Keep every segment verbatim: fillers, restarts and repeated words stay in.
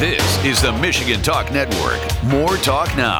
This is the Michigan Talk Network. More talk now.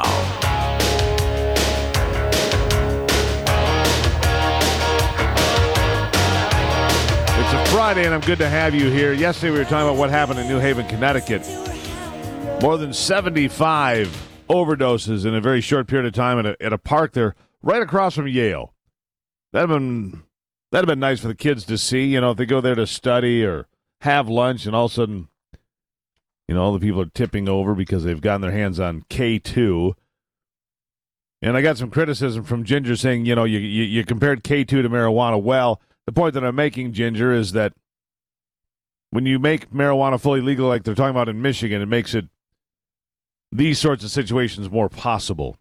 It's a Friday, and I'm good to have you here. Yesterday, we were talking about what happened in New Haven, Connecticut. More than seventy-five overdoses in a very short period of time at a, at a park there right across from Yale. That'd have been that'd have been nice for the kids to see. You know, if they go there to study or have lunch, and all of a sudden, you know, all the people are tipping over because they've gotten their hands on K two. And I got some criticism from Ginger saying, you know, you, you, you compared K two to marijuana. Well, the point that I'm making, Ginger, is that when you make marijuana fully legal like they're talking about in Michigan, it makes it these sorts of situations more possible.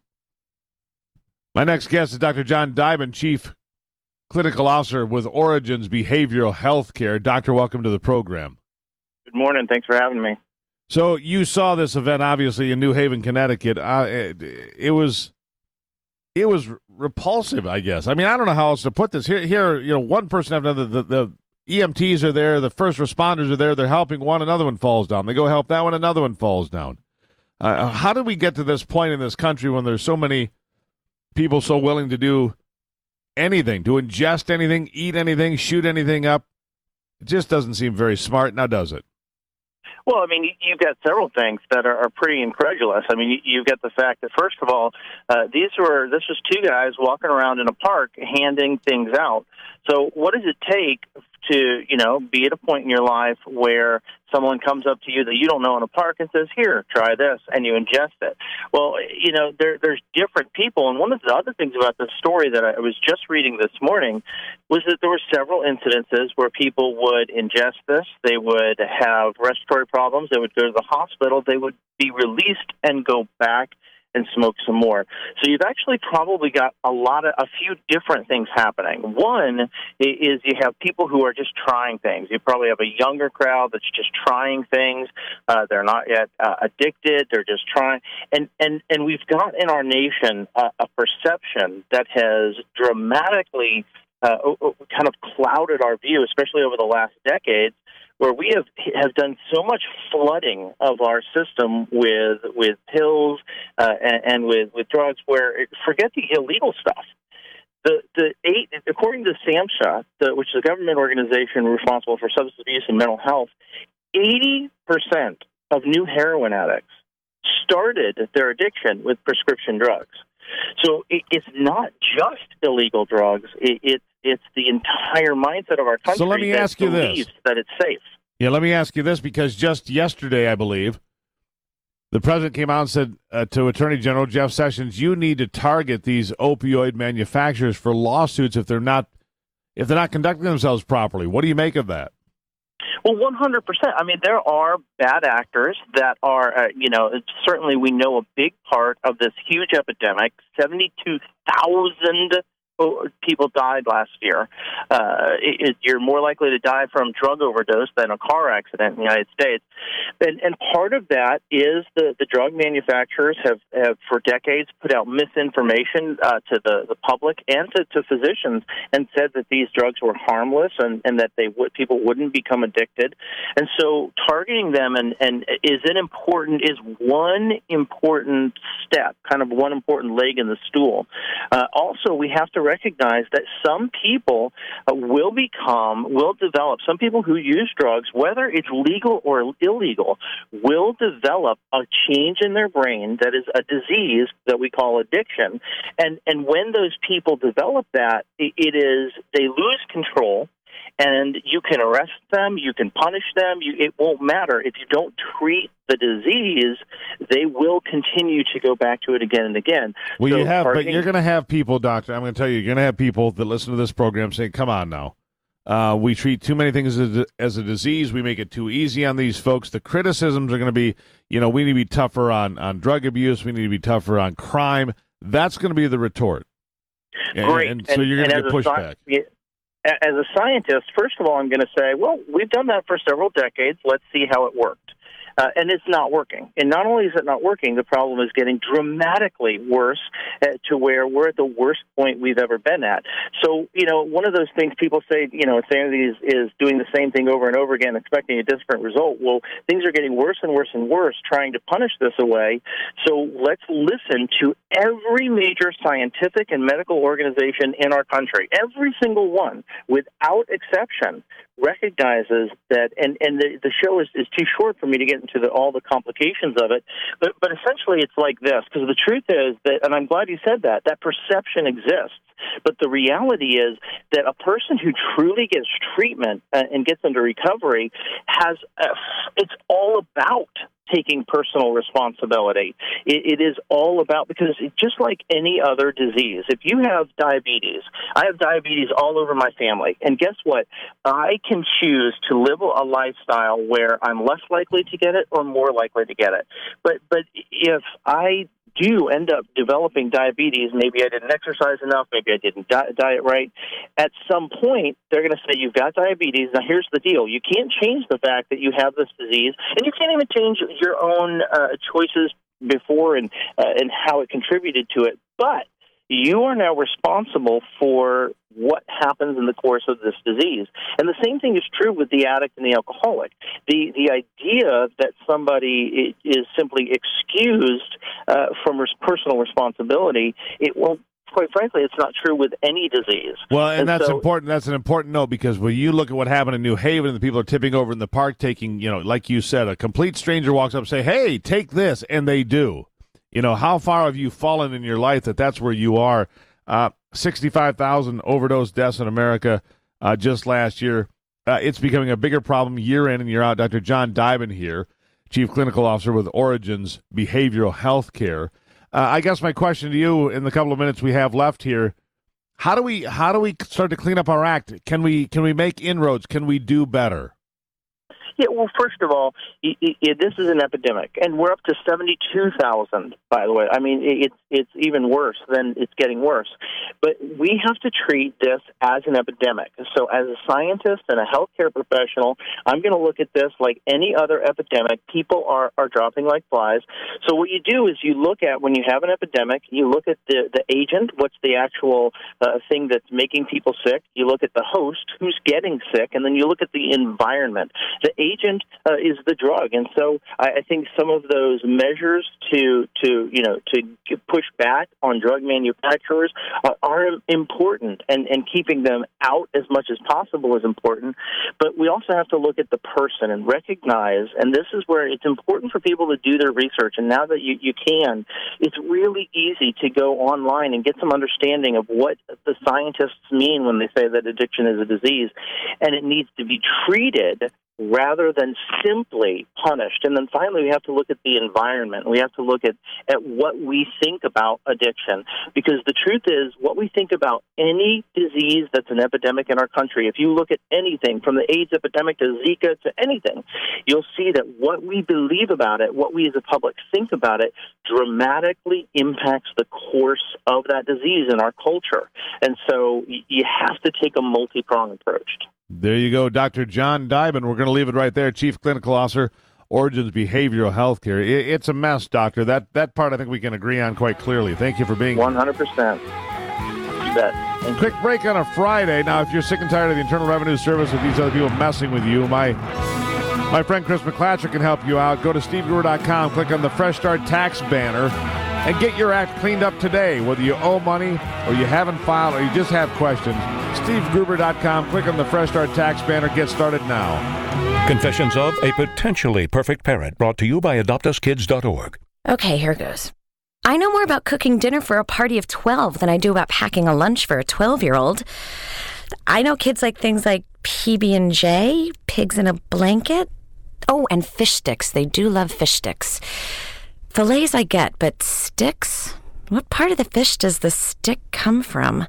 My next guest is Doctor John Diamond, Chief Clinical Officer with Origins Behavioral Health Care. Doctor, welcome to the program. Good morning. Thanks for having me. So you saw this event, obviously, in New Haven, Connecticut. Uh, it, it was it was repulsive, I guess. I mean, I don't know how else to put this. Here, here, you know, one person after another, the, the E M Ts are there, the first responders are there, they're helping one, another one falls down. They go help that one, another one falls down. Uh, how did we get to this point in this country when there's so many people so willing to do anything, to ingest anything, eat anything, shoot anything up? It just doesn't seem very smart, now does it? Well, I mean, you've got several things that are, are pretty incredulous. I mean, you've got the fact that, first of all, uh, these were this was two guys walking around in a park handing things out. So what does it take to, you know, be at a point in your life where someone comes up to you that you don't know in a park and says, here, try this, and you ingest it? Well, you know, there, there's different people, and one of the other things about this story that I was just reading this morning was that there were several incidences where people would ingest this, they would have respiratory problems, they would go to the hospital, they would be released and go back and smoke some more. So you've actually probably got a lot of, a few different things happening. One is you have people who are just trying things. You probably have a younger crowd that's just trying things. Uh, they're not yet uh, addicted. They're just trying. And, and, and we've got in our nation a, a perception that has dramatically uh, kind of clouded our view, especially over the last decades, where we have have done so much flooding of our system with with pills uh, and, and with, with drugs, where forget the illegal stuff. The the eight according to SAMHSA, the, which is a government organization responsible for substance abuse and mental health, eighty percent of new heroin addicts started their addiction with prescription drugs. So it, it's not just illegal drugs. It, it, it's the entire mindset of our country so let me that ask you believes this. that it's safe. Yeah, let me ask you this, because just yesterday, I believe, the president came out and said uh, to Attorney General Jeff Sessions, you need to target these opioid manufacturers for lawsuits if they're not if they're not conducting themselves properly. What do you make of that? Well, one hundred percent. I mean, there are bad actors that are, uh, you know, certainly we know a big part of this huge epidemic, seventy-two thousand people died last year. Uh, it, it, you're more likely to die from drug overdose than a car accident in the United States. And, and part of that is the, the drug manufacturers have, have for decades put out misinformation uh, to the, the public and to, to physicians and said that these drugs were harmless and, and that they would, people wouldn't become addicted. And so targeting them and, and is an important is one important step, kind of one important leg in the stool. Uh, also, we have to recognize that some people uh, will become, will develop, some people who use drugs, whether it's legal or illegal, will develop a change in their brain that is a disease that we call addiction. And and when those people develop that, it, it is, they lose control. And you can arrest them, you can punish them, you, it won't matter. If you don't treat the disease, they will continue to go back to it again and again. Well, so you have, targeting- but you're going to have people, Doctor, I'm going to tell you, you're going to have people that listen to this program saying, come on now. Uh, we treat too many things as a, as a disease. We make it too easy on these folks. The criticisms are going to be, you know, we need to be tougher on, on drug abuse. We need to be tougher on crime. That's going to be the retort. And, Great. And so you're going to get pushback. Yeah. As a scientist, first of all, I'm going to say, well, we've done that for several decades. Let's see how it worked. uh, and it's not working. And not only is it not working, the problem is getting dramatically worse uh, to where we're at the worst point we've ever been at. So, you know, one of those things people say, you know, insanity is, is doing the same thing over and over again, expecting a different result. Well, things are getting worse and worse and worse, trying to punish this away. So let's listen to every major scientific and medical organization in our country. Every single one, without exception, recognizes that, and, and the, the show is, is too short for me to get into the, all the complications of it, but, but essentially it's like this, because the truth is that, and I'm glad you said that, that perception exists, but the reality is that a person who truly gets treatment uh, and gets into recovery has, uh, it's all about taking personal responsibility. It, it is all about, because just like any other disease, if you have diabetes, I have diabetes all over my family, and guess what? I can choose to live a lifestyle where I'm less likely to get it or more likely to get it. But but if I do end up developing diabetes, maybe I didn't exercise enough, maybe I didn't di- diet right, at some point they're going to say, you've got diabetes. Now here's the deal. You can't change the fact that you have this disease, and you can't even change your own uh, choices before and, uh, and how it contributed to it, but you are now responsible for what happens in the course of this disease. And the same thing is true with the addict and the alcoholic. The the idea that somebody is simply excused uh, from res- personal responsibility, it will, quite frankly, it's not true with any disease. Well, and, and that's so, important. That's an important note, because when you look at what happened in New Haven and the people are tipping over in the park, taking, you know, like you said, a complete stranger walks up and say, hey, take this, and they do. You know, how far have you fallen in your life that that's where you are? Uh, sixty-five thousand overdose deaths in America uh, just last year. Uh, it's becoming a bigger problem year in and year out. Doctor John Dibin here, Chief Clinical Officer with Origins Behavioral Health Care. Uh, I guess my question to you in the couple of minutes we have left here, how do we how do we start to clean up our act? Can we can we make inroads? Can we do better? Yeah, well, first of all, it, it, this is an epidemic, and we're up to seventy-two thousand, by the way. I mean, it, it's it's even worse than it's getting worse. But we have to treat this as an epidemic. So as a scientist and a healthcare professional, I'm going to look at this like any other epidemic. People are, are dropping like flies. So what you do is you look at, when you have an epidemic, you look at the, the agent, what's the actual uh, thing that's making people sick. You look at the host, who's getting sick, and then you look at the environment. The agent uh, is the drug, and so I, I think some of those measures to to you know to push back on drug manufacturers are, are important, and, and keeping them out as much as possible is important. But we also have to look at the person and recognize, and this is where it's important for people to do their research. And now that you, you can, it's really easy to go online and get some understanding of what the scientists mean when they say that addiction is a disease, and it needs to be treated rather than simply punished. And then finally, we have to look at the environment. We have to look at, at what we think about addiction. Because the truth is, what we think about any disease that's an epidemic in our country, if you look at anything from the AIDS epidemic to Zika to anything, you'll see that what we believe about it, what we as a public think about it, dramatically impacts the course of that disease in our culture. And so you have to take a multi-pronged approach. There you go, Doctor John Dibin. We're going to leave it right there, Chief Clinical Officer, Origins Behavioral Health Care. It's a mess, Doctor. That that part I think we can agree on quite clearly. Thank you for being here. one hundred percent. You bet. Thank Quick you. break on a Friday. Now, if you're sick and tired of the Internal Revenue Service with these other people messing with you, my my friend Chris McClatcher can help you out. Go to steve gruber dot com, click on the Fresh Start Tax banner, and get your act cleaned up today. Whether you owe money or you haven't filed or you just have questions, steve gruber dot com, click on the Fresh Start Tax banner. Get started now. Confessions of a Potentially Perfect Parent, brought to you by adopt us kids dot org. Okay, here goes. I know more about cooking dinner for a party of twelve than I do about packing a lunch for a twelve-year-old. I know kids like things like P B and J, pigs in a blanket. Oh, and fish sticks. They do love fish sticks. Fillets I get, but sticks? What part of the fish does the stick come from?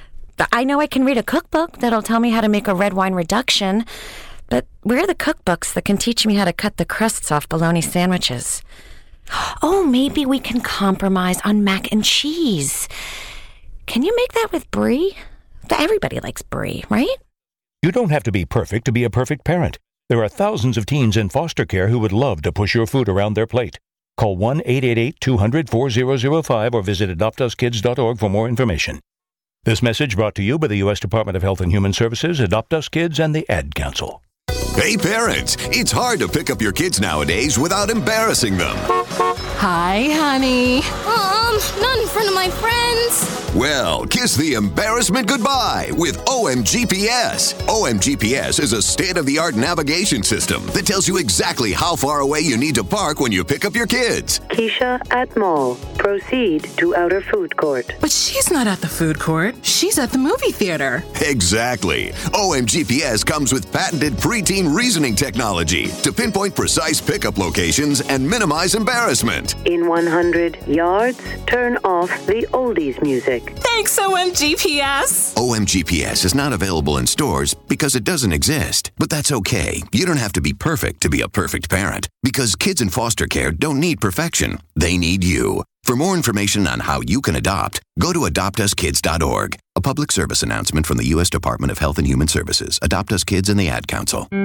I know I can read a cookbook that'll tell me how to make a red wine reduction, but where are the cookbooks that can teach me how to cut the crusts off bologna sandwiches? Oh, maybe we can compromise on mac and cheese. Can you make that with brie? Everybody likes brie, right? You don't have to be perfect to be a perfect parent. There are thousands of teens in foster care who would love to push your food around their plate. Call one eight eight eight, two hundred, four thousand five or visit adopt us kids dot org for more information. This message brought to you by the U S Department of Health and Human Services, Adopt Us Kids, and the Ad Council. Hey parents, it's hard to pick up your kids nowadays without embarrassing them. Hi, honey. Um, not in front of my friends. Well, kiss the embarrassment goodbye with O M G P S. O M G P S is a state-of-the-art navigation system that tells you exactly how far away you need to park when you pick up your kids. Keisha at mall. Proceed to outer food court. But she's not at the food court. She's at the movie theater. Exactly. O M G P S comes with patented preteen reasoning technology to pinpoint precise pickup locations and minimize embarrassment. In one hundred yards, turn off the oldies music. Thanks, O M G P S. O M G P S is not available in stores because it doesn't exist. But that's okay. You don't have to be perfect to be a perfect parent, because kids in foster care don't need perfection. They need you. For more information on how you can adopt, go to adopt us kids dot org. A public service announcement from the U S Department of Health and Human Services, Adopt Us Kids, and the Ad Council.